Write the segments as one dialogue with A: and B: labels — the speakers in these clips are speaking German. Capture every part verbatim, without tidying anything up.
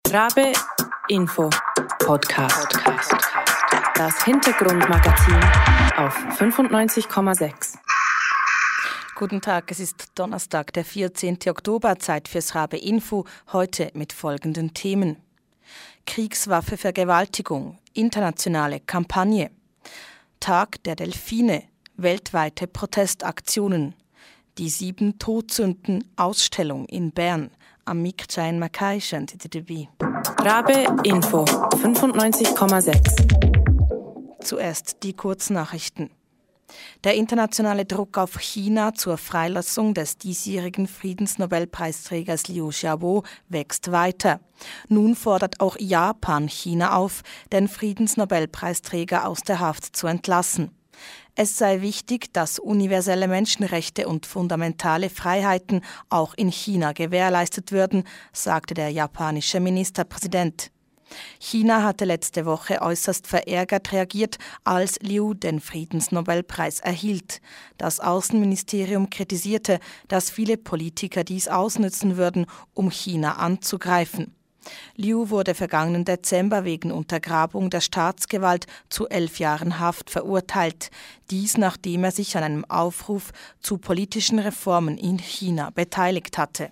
A: Rabe Info Podcast. Das Hintergrundmagazin auf fünfundneunzig Komma sechs.
B: Guten Tag, es ist Donnerstag, der vierzehnten Oktober, Zeit fürs Rabe Info, heute mit folgenden Themen. Kriegswaffe Vergewaltigung, internationale Kampagne. Tag der Delfine, weltweite Protestaktionen. Die sieben Todsünden Ausstellung in Bern. Am Mikchain Makai schenkt dabei.
A: Rabe Info fünfundneunzig Komma sechs.
B: Zuerst die Kurznachrichten. Der internationale Druck auf China zur Freilassung des diesjährigen Friedensnobelpreisträgers Liu Xiaobo wächst weiter. Nun fordert auch Japan China auf, den Friedensnobelpreisträger aus der Haft zu entlassen. Es sei wichtig, dass universelle Menschenrechte und fundamentale Freiheiten auch in China gewährleistet würden, sagte der japanische Ministerpräsident. China hatte letzte Woche äußerst verärgert reagiert, als Liu den Friedensnobelpreis erhielt. Das Außenministerium kritisierte, dass viele Politiker dies ausnützen würden, um China anzugreifen. Liu wurde vergangenen Dezember wegen Untergrabung der Staatsgewalt zu elf Jahren Haft verurteilt. Dies, nachdem er sich an einem Aufruf zu politischen Reformen in China beteiligt hatte.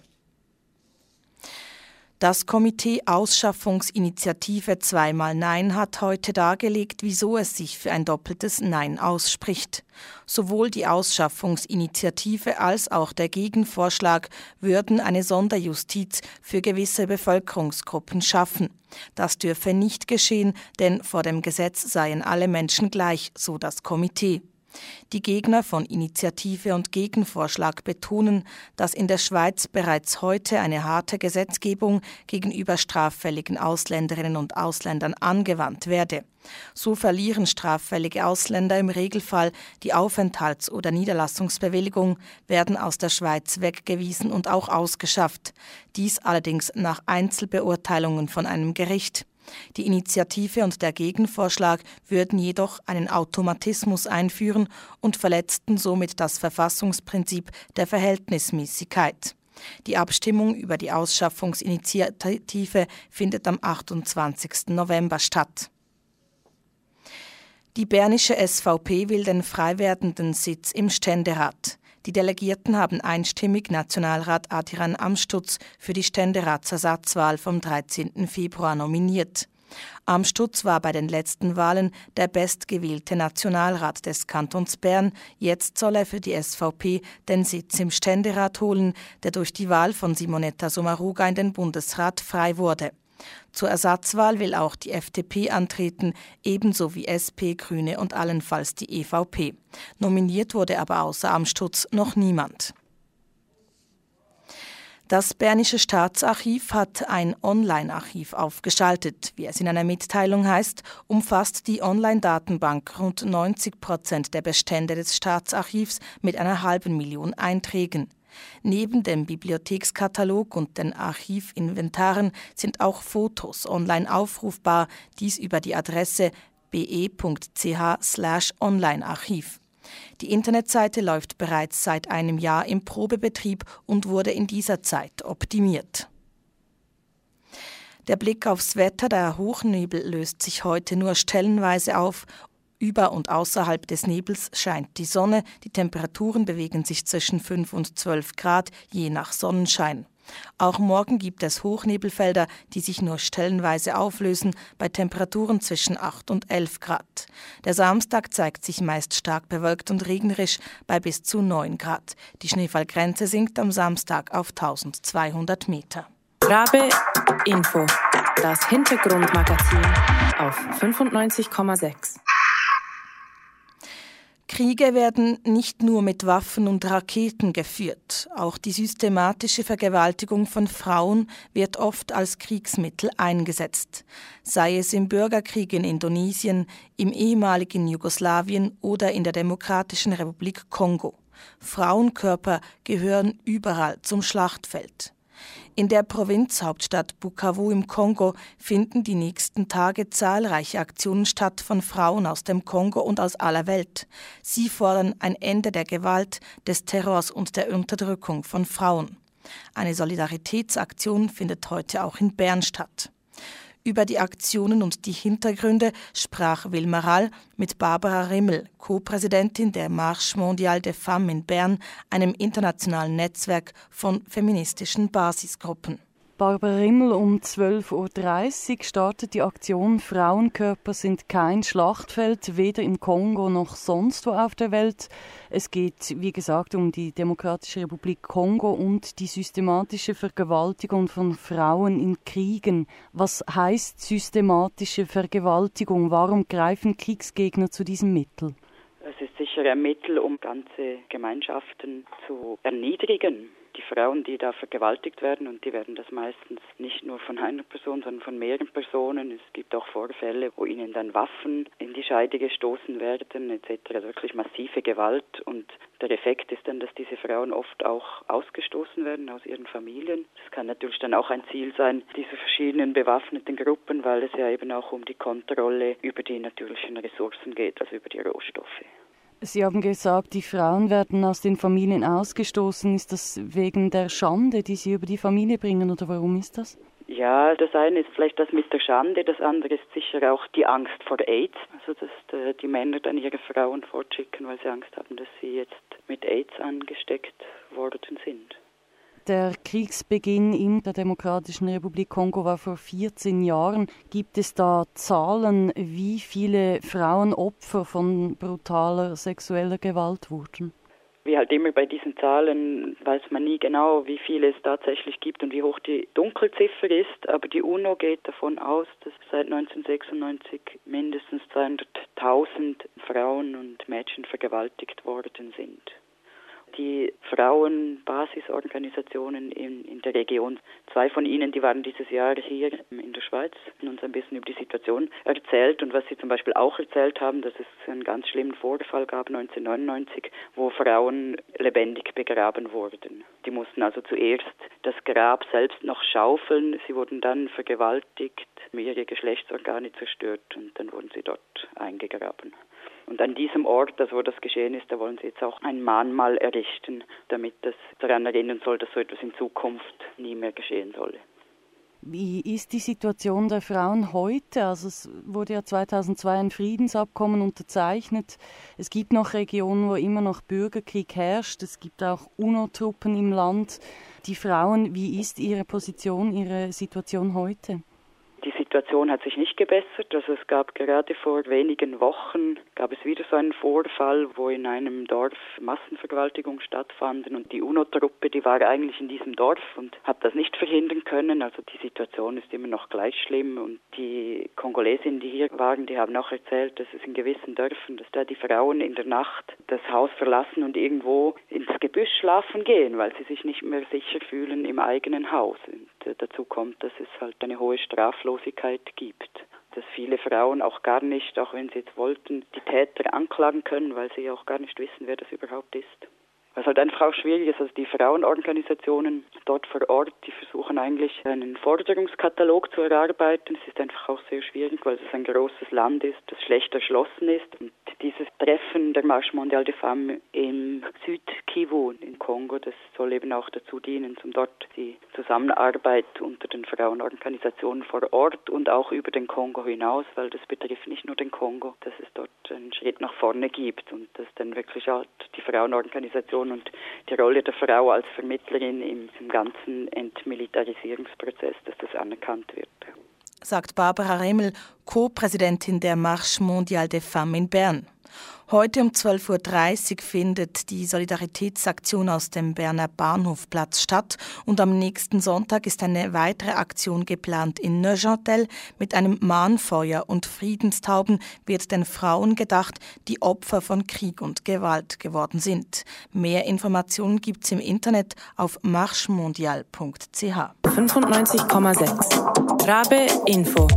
B: Das Komitee Ausschaffungsinitiative Zweimal Nein hat heute dargelegt, wieso es sich für ein doppeltes Nein ausspricht. Sowohl die Ausschaffungsinitiative als auch der Gegenvorschlag würden eine Sonderjustiz für gewisse Bevölkerungsgruppen schaffen. Das dürfe nicht geschehen, denn vor dem Gesetz seien alle Menschen gleich, so das Komitee. Die Gegner von Initiative und Gegenvorschlag betonen, dass in der Schweiz bereits heute eine harte Gesetzgebung gegenüber straffälligen Ausländerinnen und Ausländern angewandt werde. So verlieren straffällige Ausländer im Regelfall die Aufenthalts- oder Niederlassungsbewilligung, werden aus der Schweiz weggewiesen und auch ausgeschafft. Dies allerdings nach Einzelbeurteilungen von einem Gericht. Die Initiative und der Gegenvorschlag würden jedoch einen Automatismus einführen und verletzten somit das Verfassungsprinzip der Verhältnismäßigkeit. Die Abstimmung über die Ausschaffungsinitiative findet am achtundzwanzigsten November statt. Die bernische S V P will den frei werdenden Sitz im Ständerat. Die Delegierten haben einstimmig Nationalrat Adrian Amstutz für die Ständeratsersatzwahl vom dreizehnten Februar nominiert. Amstutz war bei den letzten Wahlen der bestgewählte Nationalrat des Kantons Bern. Jetzt soll er für die S V P den Sitz im Ständerat holen, der durch die Wahl von Simonetta Sommaruga in den Bundesrat frei wurde. Zur Ersatzwahl will auch die F D P antreten, ebenso wie S P, Grüne und allenfalls die E V P. Nominiert wurde aber außer Amstutz noch niemand. Das Bernische Staatsarchiv hat ein Online-Archiv aufgeschaltet. Wie es in einer Mitteilung heißt, umfasst die Online-Datenbank rund neunzig Prozent der Bestände des Staatsarchivs mit einer halben Million Einträgen. Neben dem Bibliothekskatalog und den Archivinventaren sind auch Fotos online aufrufbar, dies über die Adresse be punkt c h slash onlinearchiv. Die Internetseite läuft bereits seit einem Jahr im Probebetrieb und wurde in dieser Zeit optimiert. Der Blick aufs Wetter, der Hochnebel löst sich heute nur stellenweise auf. Über und außerhalb des Nebels scheint die Sonne, die Temperaturen bewegen sich zwischen fünf und zwölf Grad, je nach Sonnenschein. Auch morgen gibt es Hochnebelfelder, die sich nur stellenweise auflösen, bei Temperaturen zwischen acht und elf Grad. Der Samstag zeigt sich meist stark bewölkt und regnerisch bei bis zu neun Grad. Die Schneefallgrenze sinkt am Samstag auf tausendzweihundert Meter.
A: Rabe Info, das Hintergrundmagazin auf fünfundneunzig Komma sechs.
B: Kriege werden nicht nur mit Waffen und Raketen geführt. Auch die systematische Vergewaltigung von Frauen wird oft als Kriegsmittel eingesetzt. Sei es im Bürgerkrieg in Indonesien, im ehemaligen Jugoslawien oder in der Demokratischen Republik Kongo. Frauenkörper gehören überall zum Schlachtfeld. In der Provinzhauptstadt Bukavu im Kongo finden die nächsten Tage zahlreiche Aktionen statt von Frauen aus dem Kongo und aus aller Welt. Sie fordern ein Ende der Gewalt, des Terrors und der Unterdrückung von Frauen. Eine Solidaritätsaktion findet heute auch in Bern statt. Über die Aktionen und die Hintergründe sprach Wilma Rall mit Barbara Rimmel, Co-Präsidentin der Marche Mondiale des Femmes in Bern, einem internationalen Netzwerk von feministischen Basisgruppen.
C: Barbara Rimmel, um zwölf Uhr dreißig startet die Aktion «Frauenkörper sind kein Schlachtfeld», weder im Kongo noch sonst wo auf der Welt. Es geht, wie gesagt, um die Demokratische Republik Kongo und die systematische Vergewaltigung von Frauen in Kriegen. Was heißt systematische Vergewaltigung? Warum greifen Kriegsgegner zu diesem Mittel?
D: Es ist sicher ein Mittel, um ganze Gemeinschaften zu erniedrigen. Die Frauen, die da vergewaltigt werden, und die werden das meistens nicht nur von einer Person, sondern von mehreren Personen. Es gibt auch Vorfälle, wo ihnen dann Waffen in die Scheide gestoßen werden et cetera. Also wirklich massive Gewalt. Und der Effekt ist dann, dass diese Frauen oft auch ausgestoßen werden aus ihren Familien. Das kann natürlich dann auch ein Ziel sein, diese verschiedenen bewaffneten Gruppen, weil es ja eben auch um die Kontrolle über die natürlichen Ressourcen geht, also über die Rohstoffe.
C: Sie haben gesagt, die Frauen werden aus den Familien ausgestoßen. Ist das wegen der Schande, die sie über die Familie bringen, oder warum ist das?
D: Ja, das eine ist vielleicht das mit der Schande, das andere ist sicher auch die Angst vor AIDS. Also dass die Männer dann ihre Frauen fortschicken, weil sie Angst haben, dass sie jetzt mit AIDS angesteckt worden sind.
C: Der Kriegsbeginn in der Demokratischen Republik Kongo war vor vierzehn Jahren. Gibt es da Zahlen, wie viele Frauen Opfer von brutaler sexueller Gewalt wurden?
D: Wie halt immer bei diesen Zahlen weiß man nie genau, wie viele es tatsächlich gibt und wie hoch die Dunkelziffer ist. Aber die UNO geht davon aus, dass seit neunzehnhundertsechsundneunzig mindestens zweihunderttausend Frauen und Mädchen vergewaltigt worden sind. Die Frauenbasisorganisationen in, in der Region, zwei von ihnen, die waren dieses Jahr hier in der Schweiz und uns ein bisschen über die Situation erzählt. Und was sie zum Beispiel auch erzählt haben, dass es einen ganz schlimmen Vorfall gab neunzehnhundertneunundneunzig, wo Frauen lebendig begraben wurden. Die mussten also zuerst das Grab selbst noch schaufeln, sie wurden dann vergewaltigt, ihre Geschlechtsorgane zerstört und dann wurden sie dort eingegraben. Und an diesem Ort, also wo das geschehen ist, da wollen sie jetzt auch ein Mahnmal errichten, damit das daran erinnern soll, dass so etwas in Zukunft nie mehr geschehen solle.
C: Wie ist die Situation der Frauen heute? Also es wurde ja zweitausendzwei ein Friedensabkommen unterzeichnet. Es gibt noch Regionen, wo immer noch Bürgerkrieg herrscht. Es gibt auch UNO-Truppen im Land. Die Frauen, wie ist ihre Position, ihre Situation heute?
D: Die Situation hat sich nicht gebessert. Also es gab gerade vor wenigen Wochen, gab es wieder so einen Vorfall, wo in einem Dorf Massenvergewaltigungen stattfanden und die UNO-Truppe, die war eigentlich in diesem Dorf und hat das nicht verhindern können. Also die Situation ist immer noch gleich schlimm und die Kongolesinnen, die hier waren, die haben auch erzählt, dass es in gewissen Dörfern, dass da die Frauen in der Nacht das Haus verlassen und irgendwo ins Gebüsch schlafen gehen, weil sie sich nicht mehr sicher fühlen im eigenen Haus. Und äh, dazu kommt, dass es halt eine hohe Straflosigkeit gibt. Dass viele Frauen auch gar nicht, auch wenn sie jetzt wollten, die Täter anklagen können, weil sie ja auch gar nicht wissen, wer das überhaupt ist. Was halt einfach auch schwierig ist, also die Frauenorganisationen dort vor Ort, die versuchen eigentlich einen Forderungskatalog zu erarbeiten. Es ist einfach auch sehr schwierig, weil es ein großes Land ist, das schlecht erschlossen ist. Und dieses Treffen der Marche Mondiale des Femmes im Südkivu in Kongo, das soll eben auch dazu dienen, um dort die Zusammenarbeit unter den Frauenorganisationen vor Ort und auch über den Kongo hinaus, weil das betrifft nicht nur den Kongo, dass es dort einen Schritt nach vorne gibt und dass dann wirklich halt die Frauenorganisationen und die Rolle der Frau als Vermittlerin im, im ganzen Entmilitarisierungsprozess, dass das anerkannt wird.
B: Sagt Barbara Rimmel, Co-Präsidentin der Marche Mondiale des Femmes in Bern. Heute um zwölf Uhr dreißig findet die Solidaritätsaktion aus dem Berner Bahnhofplatz statt und am nächsten Sonntag ist eine weitere Aktion geplant in Neuchâtel. Mit einem Mahnfeuer und Friedenstauben wird den Frauen gedacht, die Opfer von Krieg und Gewalt geworden sind. Mehr Informationen gibt's im Internet auf marchemondial punkt c h.
A: fünfundneunzig Komma sechs Rabe Info.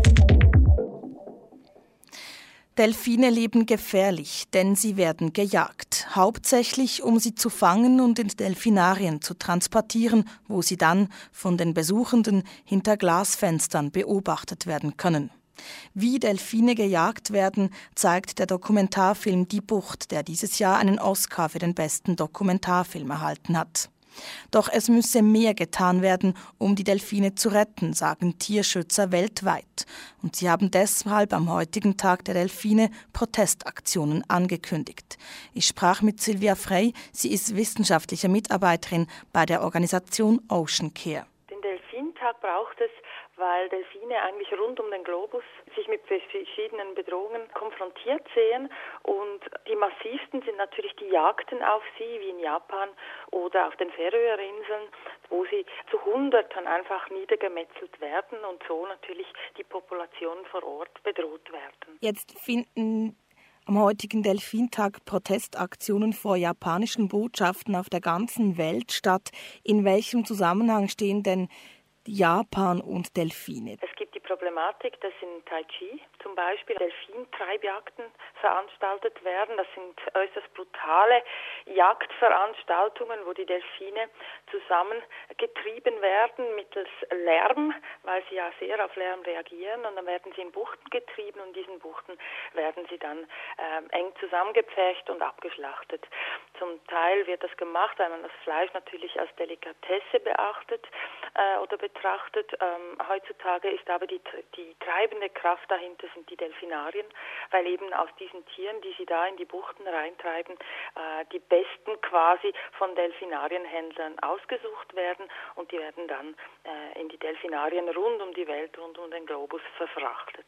B: Delfine leben gefährlich, denn sie werden gejagt. Hauptsächlich, um sie zu fangen und in Delfinarien zu transportieren, wo sie dann von den Besuchenden hinter Glasfenstern beobachtet werden können. Wie Delfine gejagt werden, zeigt der Dokumentarfilm Die Bucht, der dieses Jahr einen Oscar für den besten Dokumentarfilm erhalten hat. Doch es müsse mehr getan werden, um die Delfine zu retten, sagen Tierschützer weltweit. Und sie haben deshalb am heutigen Tag der Delfine Protestaktionen angekündigt. Ich sprach mit Sylvia Frey, sie ist wissenschaftliche Mitarbeiterin bei der Organisation Ocean Care.
E: Den Delfintag braucht es, weil Delfine eigentlich rund um den Globus sich mit verschiedenen Bedrohungen konfrontiert sehen. Und die massivsten sind natürlich die Jagden auf sie, wie in Japan oder auf den Färöerinseln, wo sie zu Hunderten einfach niedergemetzelt werden und so natürlich die Populationen vor Ort bedroht werden.
B: Jetzt finden am heutigen Delfintag Protestaktionen vor japanischen Botschaften auf der ganzen Welt statt. In welchem Zusammenhang stehen denn Japan und Delfine?
E: Es gibt die Problematik, dass in Taiji zum Beispiel Delfintreibjagden veranstaltet werden. Das sind äußerst brutale Jagdveranstaltungen, wo die Delfine zusammengetrieben werden mittels Lärm, weil sie ja sehr auf Lärm reagieren. Und dann werden sie in Buchten getrieben und in diesen Buchten werden sie dann ähm, eng zusammengepfercht und abgeschlachtet. Zum Teil wird das gemacht, weil man das Fleisch natürlich als Delikatesse beachtet äh, oder betrachtet. Ähm, heutzutage ist aber die, die treibende Kraft dahinter sind die Delfinarien, weil eben aus diesen Tieren, die sie da in die Buchten reintreiben, äh, die besten quasi von Delfinarienhändlern ausgesucht werden und die werden dann äh, in die Delfinarien rund um die Welt, rund um den Globus verfrachtet.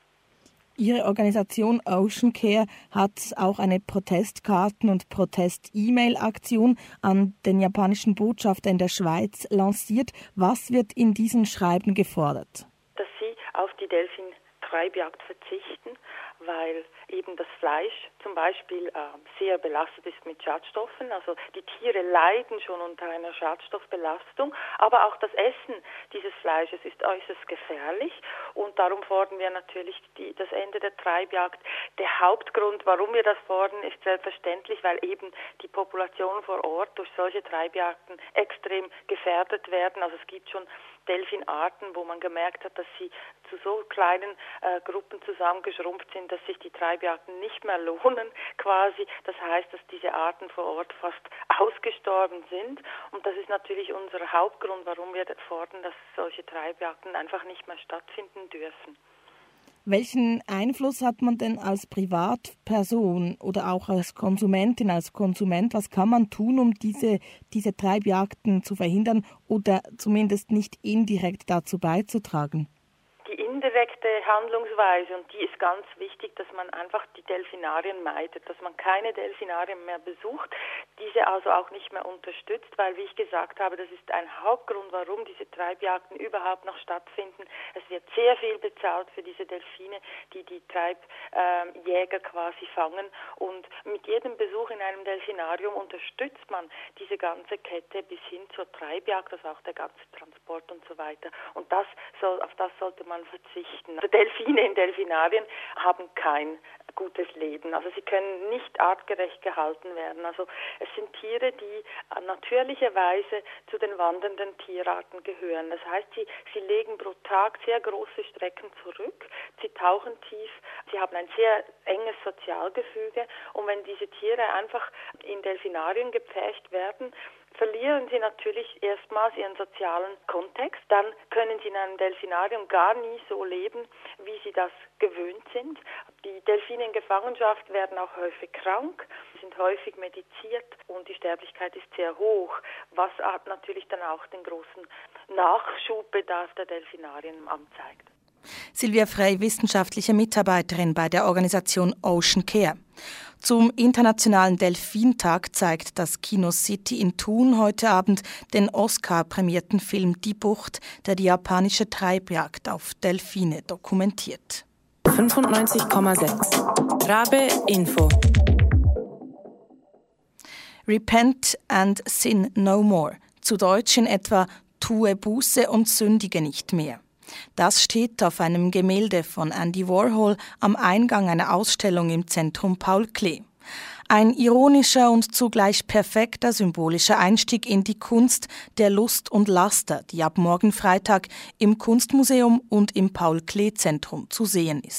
B: Ihre Organisation Ocean Care hat auch eine Protestkarten- und Protest-E-Mail-Aktion an den japanischen Botschafter in der Schweiz lanciert. Was wird in diesen Schreiben gefordert?
E: Dass sie auf die Delfintreibjagd verzichten, weil eben das Fleisch zum Beispiel äh, sehr belastet ist mit Schadstoffen. Also die Tiere leiden schon unter einer Schadstoffbelastung, aber auch das Essen dieses Fleisches ist äußerst gefährlich und darum fordern wir natürlich die, das Ende der Treibjagd. Der Hauptgrund, warum wir das fordern, ist selbstverständlich, weil eben die Populationen vor Ort durch solche Treibjagden extrem gefährdet werden. Also es gibt schon Delfinarten, wo man gemerkt hat, dass sie zu so kleinen äh, Gruppen zusammengeschrumpft sind, dass sich die Treibjagden nicht mehr lohnen quasi. Das heißt, dass diese Arten vor Ort fast ausgestorben sind. Und das ist natürlich unser Hauptgrund, warum wir fordern, dass solche Treibjagden einfach nicht mehr stattfinden dürfen.
B: Welchen Einfluss hat man denn als Privatperson oder auch als Konsumentin, als Konsument? Was kann man tun, um diese, diese Treibjagden zu verhindern oder zumindest nicht indirekt dazu beizutragen?
E: Die indirekte Handlungsweise, und die ist ganz wichtig, dass man einfach die Delfinarien meidet, dass man keine Delfinarien mehr besucht, diese also auch nicht mehr unterstützt, weil, wie ich gesagt habe, das ist ein Hauptgrund, warum diese Treibjagden überhaupt noch stattfinden. Es wird sehr viel bezahlt für diese Delfine, die die Treibjäger äh, quasi fangen, und mit jedem Besuch in einem Delfinarium unterstützt man diese ganze Kette bis hin zur Treibjagd, also auch der ganze Transport und so weiter. Und das soll, auf das sollte man verzichten. Also Delfine in Delfinarien haben kein gutes Leben. Also sie können nicht artgerecht gehalten werden. Also es sind Tiere, die natürlicherweise zu den wandernden Tierarten gehören. Das heißt, sie, sie legen pro Tag sehr große Strecken zurück. Sie tauchen tief. Sie haben ein sehr enges Sozialgefüge. Und wenn diese Tiere einfach in Delfinarien gepfercht werden, verlieren sie natürlich erstmals ihren sozialen Kontext. Dann können sie in einem Delfinarium gar nie so leben, wie sie das gewöhnt sind. Die Delfine in Gefangenschaft werden auch häufig krank, sind häufig mediziert und die Sterblichkeit ist sehr hoch, was natürlich dann auch den großen Nachschubbedarf der Delfinarien anzeigt.
B: Sylvia Frey, wissenschaftliche Mitarbeiterin bei der Organisation Ocean Care. Zum Internationalen Delfintag zeigt das Kino City in Thun heute Abend den Oscar-prämierten Film Die Bucht, der die japanische Treibjagd auf Delfine dokumentiert.
A: fünfundneunzig Komma sechs Rabe Info.
B: Repent and sin no more. Zu Deutsch in etwa Tue Buße und sündige nicht mehr. Das steht auf einem Gemälde von Andy Warhol am Eingang einer Ausstellung im Zentrum Paul Klee. Ein ironischer und zugleich perfekter symbolischer Einstieg in die Kunst der Lust und Laster, die ab morgen Freitag im Kunstmuseum und im Paul Klee Zentrum zu sehen ist.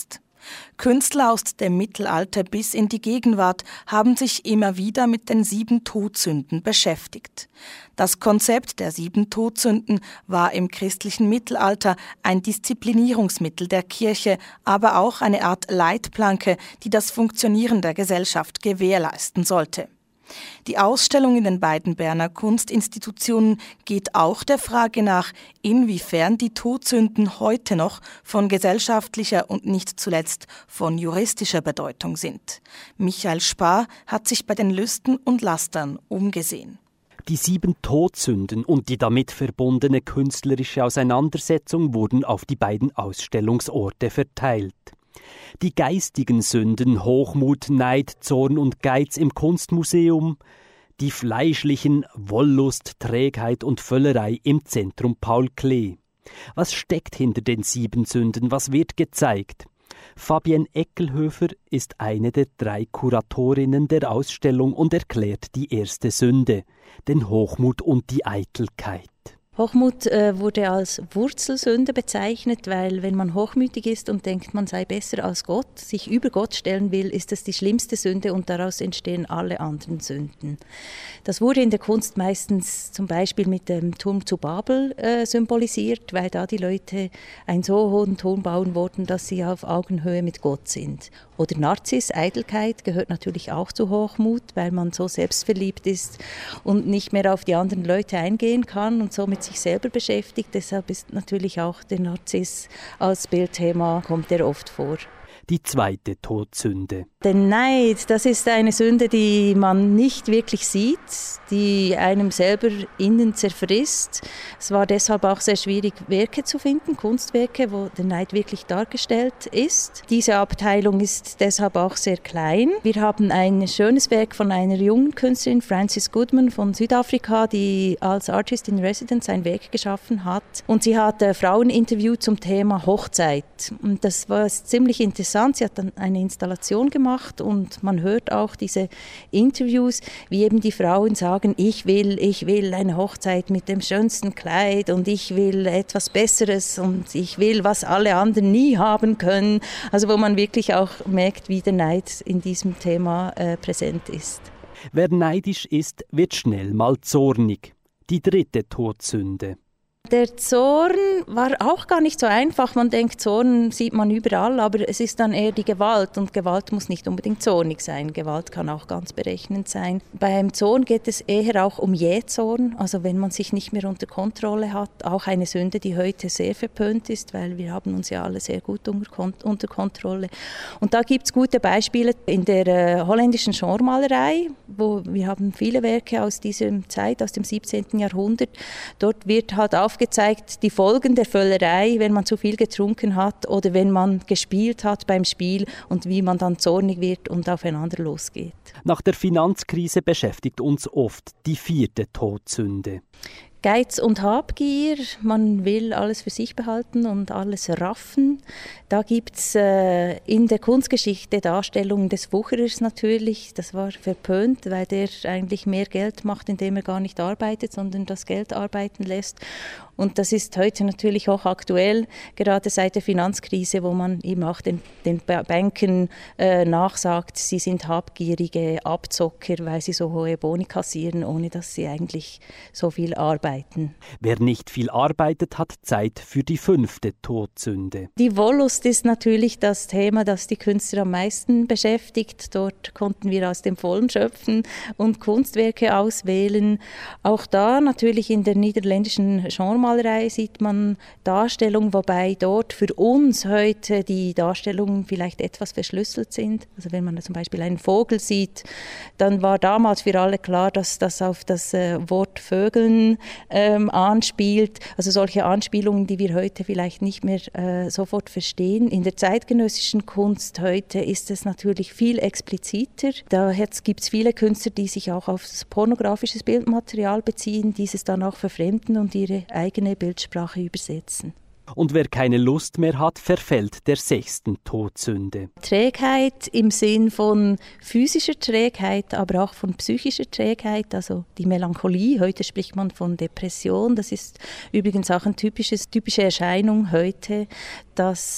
B: Künstler aus dem Mittelalter bis in die Gegenwart haben sich immer wieder mit den sieben Todsünden beschäftigt. Das Konzept der sieben Todsünden war im christlichen Mittelalter ein Disziplinierungsmittel der Kirche, aber auch eine Art Leitplanke, die das Funktionieren der Gesellschaft gewährleisten sollte. Die Ausstellung in den beiden Berner Kunstinstitutionen geht auch der Frage nach, inwiefern die Todsünden heute noch von gesellschaftlicher und nicht zuletzt von juristischer Bedeutung sind. Michael Spar hat sich bei den Lüsten und Lastern umgesehen.
F: Die sieben Todsünden und die damit verbundene künstlerische Auseinandersetzung wurden auf die beiden Ausstellungsorte verteilt. Die geistigen Sünden Hochmut, Neid, Zorn und Geiz im Kunstmuseum, die fleischlichen Wollust, Trägheit und Völlerei im Zentrum Paul Klee. Was steckt hinter den sieben Sünden? Was wird gezeigt? Fabienne Eckelhöfer ist eine der drei Kuratorinnen der Ausstellung und erklärt die erste Sünde, den Hochmut und die Eitelkeit.
G: Hochmut äh, wurde als Wurzelsünde bezeichnet, weil wenn man hochmütig ist und denkt, man sei besser als Gott, sich über Gott stellen will, ist das die schlimmste Sünde und daraus entstehen alle anderen Sünden. Das wurde in der Kunst meistens zum Beispiel mit dem Turm zu Babel äh, symbolisiert, weil da die Leute einen so hohen Turm bauen wollten, dass sie auf Augenhöhe mit Gott sind. Oder Narzis, Eitelkeit, gehört natürlich auch zu Hochmut, weil man so selbstverliebt ist und nicht mehr auf die anderen Leute eingehen kann und so mit sich selber beschäftigt. Deshalb ist natürlich auch der Narziss als Bildthema, kommt er oft vor.
F: Die zweite Todsünde.
G: Der Neid, das ist eine Sünde, die man nicht wirklich sieht, die einem selber innen zerfrisst. Es war deshalb auch sehr schwierig, Werke zu finden, Kunstwerke, wo der Neid wirklich dargestellt ist. Diese Abteilung ist deshalb auch sehr klein. Wir haben ein schönes Werk von einer jungen Künstlerin, Frances Goodman von Südafrika, die als Artist in Residence ein Werk geschaffen hat. Und sie hat äh, Frauen interviewt zum Thema Hochzeit. Und das war ziemlich interessant. Sie hat dann eine Installation gemacht und man hört auch diese Interviews, wie eben die Frauen sagen, ich will, ich will eine Hochzeit mit dem schönsten Kleid und ich will etwas Besseres und ich will, was alle anderen nie haben können. Also wo man wirklich auch merkt, wie der Neid in diesem Thema äh, präsent ist.
F: Wer neidisch ist, wird schnell mal zornig. Die dritte Todsünde.
G: Der Zorn war auch gar nicht so einfach. Man denkt, Zorn sieht man überall, aber es ist dann eher die Gewalt. Und Gewalt muss nicht unbedingt zornig sein. Gewalt kann auch ganz berechnend sein. Beim Zorn geht es eher auch um Jähzorn, also wenn man sich nicht mehr unter Kontrolle hat. Auch eine Sünde, die heute sehr verpönt ist, weil wir haben uns ja alle sehr gut unter Kontrolle. Und da gibt es gute Beispiele in der äh, holländischen Genremalerei, wo wir haben viele Werke aus dieser Zeit, aus dem siebzehnten Jahrhundert. Dort wird halt auf gezeigt, die Folgen der Völlerei, wenn man zu viel getrunken hat oder wenn man gespielt hat beim Spiel und wie man dann zornig wird und aufeinander losgeht.
F: Nach der Finanzkrise beschäftigt uns oft die vierte Todsünde.
G: Geiz und Habgier, man will alles für sich behalten und alles raffen. Da gibt es äh, in der Kunstgeschichte Darstellungen des Wucherers natürlich. Das war verpönt, weil der eigentlich mehr Geld macht, indem er gar nicht arbeitet, sondern das Geld arbeiten lässt. Und das ist heute natürlich auch aktuell, gerade seit der Finanzkrise, wo man eben auch den, den Banken äh, nachsagt, sie sind habgierige Abzocker, weil sie so hohe Boni kassieren, ohne dass sie eigentlich so viel arbeiten.
F: Wer nicht viel arbeitet, hat Zeit für die fünfte Todsünde.
G: Die Wollust ist natürlich das Thema, das die Künstler am meisten beschäftigt. Dort konnten wir aus dem Vollen schöpfen und Kunstwerke auswählen. Auch da natürlich in der niederländischen Genremalerei sieht man Darstellungen, wobei dort für uns heute die Darstellungen vielleicht etwas verschlüsselt sind. Also wenn man zum Beispiel einen Vogel sieht, dann war damals für alle klar, dass das auf das äh, Wort Vögeln ähm, anspielt. Also solche Anspielungen, die wir heute vielleicht nicht mehr äh, sofort verstehen. In der zeitgenössischen Kunst heute ist es natürlich viel expliziter. Da gibt es viele Künstler, die sich auch auf pornografisches Bildmaterial beziehen, dieses dann auch verfremden und ihre eigene Bildsprache übersetzen.
F: Und wer keine Lust mehr hat, verfällt der sechsten Todsünde.
G: Trägheit im Sinn von physischer Trägheit, aber auch von psychischer Trägheit, also die Melancholie. Heute spricht man von Depression. Das ist übrigens auch eine typisches, typische Erscheinung heute, dass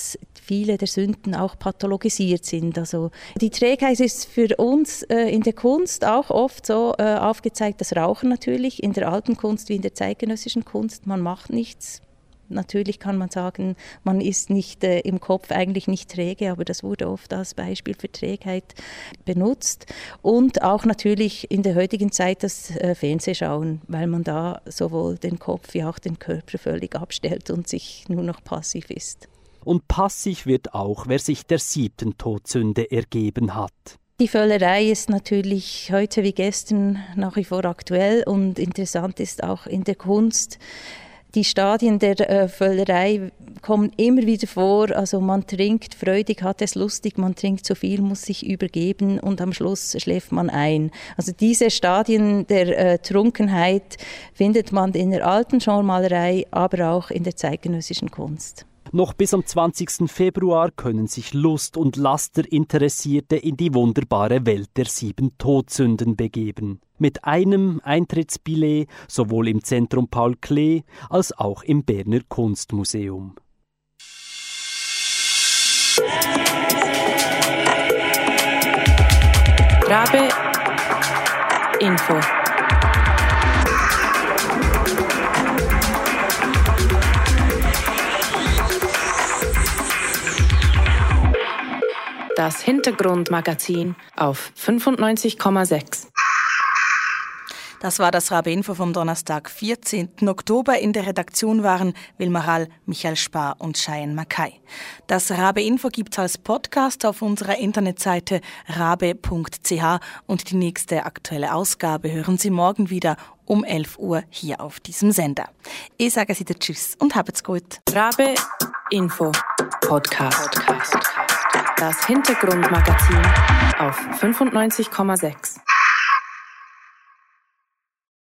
G: viele der Sünden auch pathologisiert sind. Also die Trägheit ist für uns äh, in der Kunst auch oft so äh, aufgezeigt, das Rauchen natürlich, in der alten Kunst wie in der zeitgenössischen Kunst, man macht nichts. Natürlich kann man sagen, man ist nicht äh, im Kopf eigentlich nicht träge, aber das wurde oft als Beispiel für Trägheit benutzt. Und auch natürlich in der heutigen Zeit das äh, Fernsehschauen, weil man da sowohl den Kopf wie auch den Körper völlig abstellt und sich nur noch passiv ist.
F: Und passiv wird auch, wer sich der siebten Todsünde ergeben hat.
G: Die Völlerei ist natürlich heute wie gestern nach wie vor aktuell und interessant ist auch in der Kunst. Die Stadien der äh, Völlerei kommen immer wieder vor. Also man trinkt freudig, hat es lustig, man trinkt zu viel, muss sich übergeben und am Schluss schläft man ein. Also diese Stadien der äh, Trunkenheit findet man in der alten Genremalerei, aber auch in der zeitgenössischen Kunst.
F: Noch bis am zwanzigsten Februar können sich Lust- und Lasterinteressierte in die wunderbare Welt der sieben Todsünden begeben. Mit einem Eintrittsbillet sowohl im Zentrum Paul Klee als auch im Berner Kunstmuseum.
A: Rabe Info. Das Hintergrundmagazin auf fünfundneunzig Komma sechs.
B: Das war das Rabe-Info vom Donnerstag, vierzehnten Oktober. In der Redaktion waren Wilma Rall, Michael Spar und Cheyenne Mackay. Das Rabe-Info gibt's als Podcast auf unserer Internetseite rabe punkt c h und die nächste aktuelle Ausgabe hören Sie morgen wieder um elf Uhr hier auf diesem Sender. Ich sage Sie Tschüss und habt's gut.
A: Rabe Info Podcast. Das Hintergrundmagazin auf fünfundneunzig Komma sechs.